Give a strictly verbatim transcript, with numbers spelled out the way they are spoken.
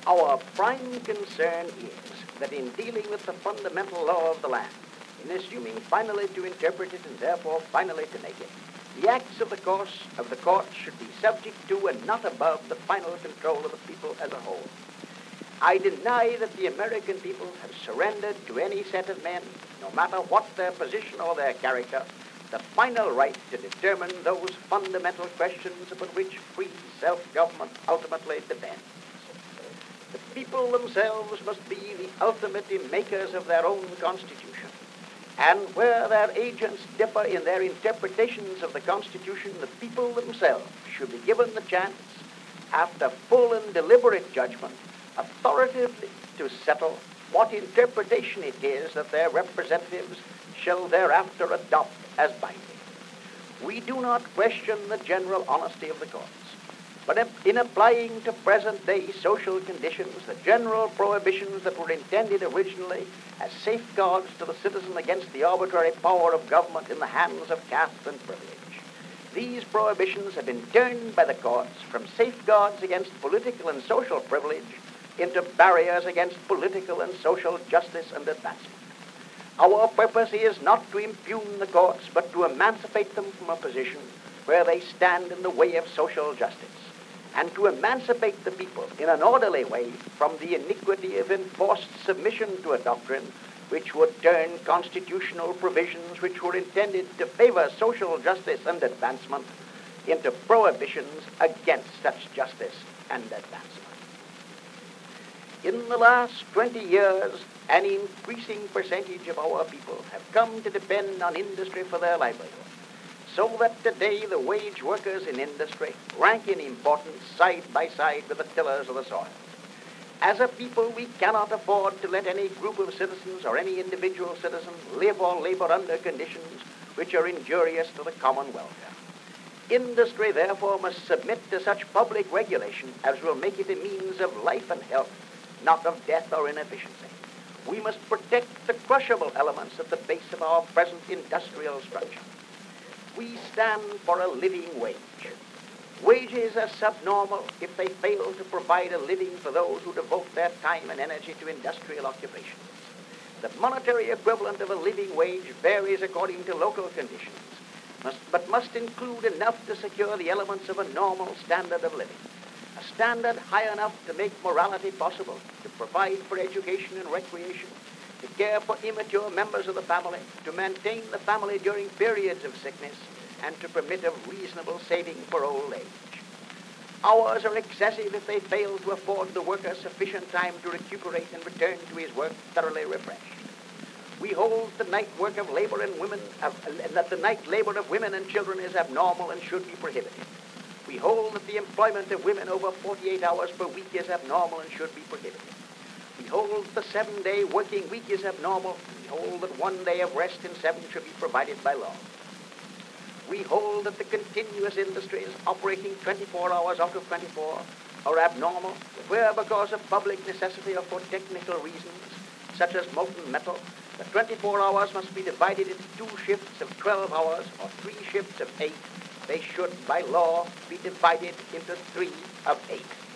Our prime concern is that in dealing with the fundamental law of the land, in assuming finally to interpret it and therefore finally to make it, the acts of the course of the court should be subject to and not above the final control of the people as a whole. I deny that the American people have surrendered to any set of men, no matter what their position or their character, the final right to determine those fundamental questions upon which free self-government ultimately depends. The people themselves must be the ultimate makers of their own constitution. And where their agents differ in their interpretations of the Constitution, the people themselves should be given the chance, after full and deliberate judgment, authoritatively to settle what interpretation it is that their representatives shall thereafter adopt as binding. We do not question the general honesty of the courts, but in applying to present-day social conditions the general prohibitions that were intended originally as safeguards to the citizen against the arbitrary power of government in the hands of caste and privilege, these prohibitions have been turned by the courts from safeguards against political and social privilege into barriers against political and social justice and advancement. Our purpose is not to impugn the courts, but to emancipate them from a position where they stand in the way of social justice, and to emancipate the people in an orderly way from the iniquity of enforced submission to a doctrine which would turn constitutional provisions which were intended to favor social justice and advancement into prohibitions against such justice and advancement. In the last twenty years, an increasing percentage of our people have come to depend on industry for their livelihood, so that today the wage workers in industry rank in importance side by side with the tillers of the soil. As a people, we cannot afford to let any group of citizens or any individual citizen live or labor under conditions which are injurious to the common welfare. Industry, therefore, must submit to such public regulation as will make it a means of life and health, not of death or inefficiency. We must protect the crushable elements at the base of our present industrial structure. We stand for a living wage. Wages are subnormal if they fail to provide a living for those who devote their time and energy to industrial occupations. The monetary equivalent of a living wage varies according to local conditions, must, but must include enough to secure the elements of a normal standard of living. A standard high enough to make morality possible, to provide for education and recreation, to care for immature members of the family, to maintain the family during periods of sickness, and to permit of reasonable saving for old age. Hours are excessive if they fail to afford the worker sufficient time to recuperate and return to his work thoroughly refreshed. We hold the night work of labor and women, uh, that the night labor of women and children is abnormal and should be prohibited. We hold that the employment of women over forty-eight hours per week is abnormal and should be prohibited. We hold the seven-day working week is abnormal. We hold that one day of rest in seven should be provided by law. We hold that the continuous industries operating twenty-four hours out of twenty-four are abnormal, where because of public necessity or for technical reasons, such as molten metal, the twenty-four hours must be divided into two shifts of twelve hours or three shifts of eight. They should, by law, be divided into three of eight.